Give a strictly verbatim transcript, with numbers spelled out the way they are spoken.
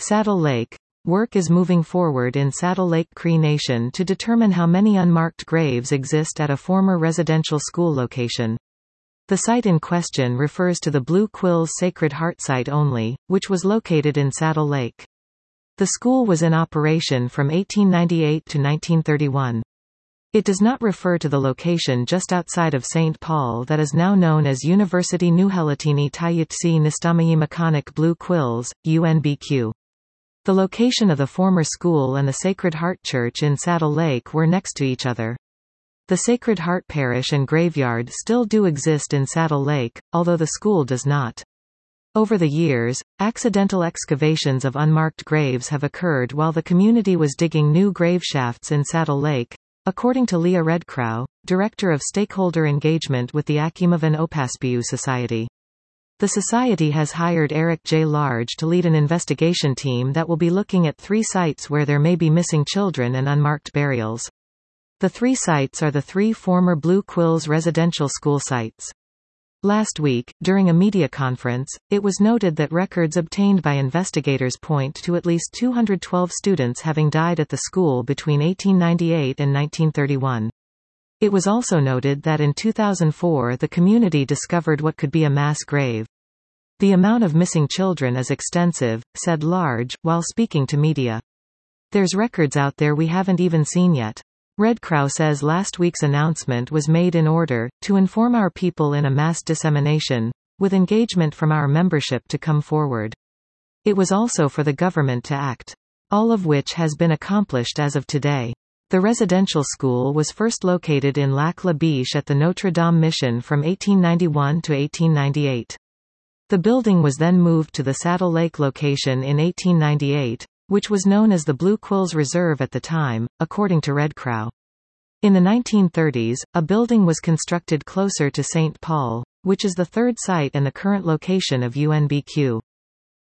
Saddle Lake. Work is moving forward in Saddle Lake Cree Nation to determine how many unmarked graves exist at a former residential school location. The site in question refers to the Blue Quills Sacred Heart site only, which was located in Saddle Lake. The school was in operation from eighteen ninety-eight to nineteen thirty-one. It does not refer to the location just outside of Saint Paul that is now known as University Nuheletini Tayitsi Nistamayimakonic Blue Quills, U N B Q. The location of the former school and the Sacred Heart Church in Saddle Lake were next to each other. The Sacred Heart Parish and graveyard still do exist in Saddle Lake, although the school does not. Over the years, accidental excavations of unmarked graves have occurred while the community was digging new grave shafts in Saddle Lake, according to Leah Redcrow, Director of Stakeholder Engagement with the Akimavan Opaspiu Society. The society has hired Eric J. Large to lead an investigation team that will be looking at three sites where there may be missing children and unmarked burials. The three sites are the three former Blue Quills residential school sites. Last week, during a media conference, it was noted that records obtained by investigators point to at least two hundred twelve students having died at the school between eighteen ninety-eight and nineteen thirty-one. It was also noted that in two thousand four the community discovered what could be a mass grave. The amount of missing children is extensive, said Large, while speaking to media. There's records out there we haven't even seen yet. Redcrow says last week's announcement was made in order to inform our people in a mass dissemination, with engagement from our membership to come forward. It was also for the government to act. All of which has been accomplished as of today. The residential school was first located in Lac La Biche at the Notre Dame Mission from eighteen ninety-one to eighteen ninety-eight. The building was then moved to the Saddle Lake location in eighteen ninety-eight, which was known as the Blue Quills Reserve at the time, according to Redcrow. In the nineteen thirties, a building was constructed closer to Saint Paul, which is the third site and the current location of U N B Q.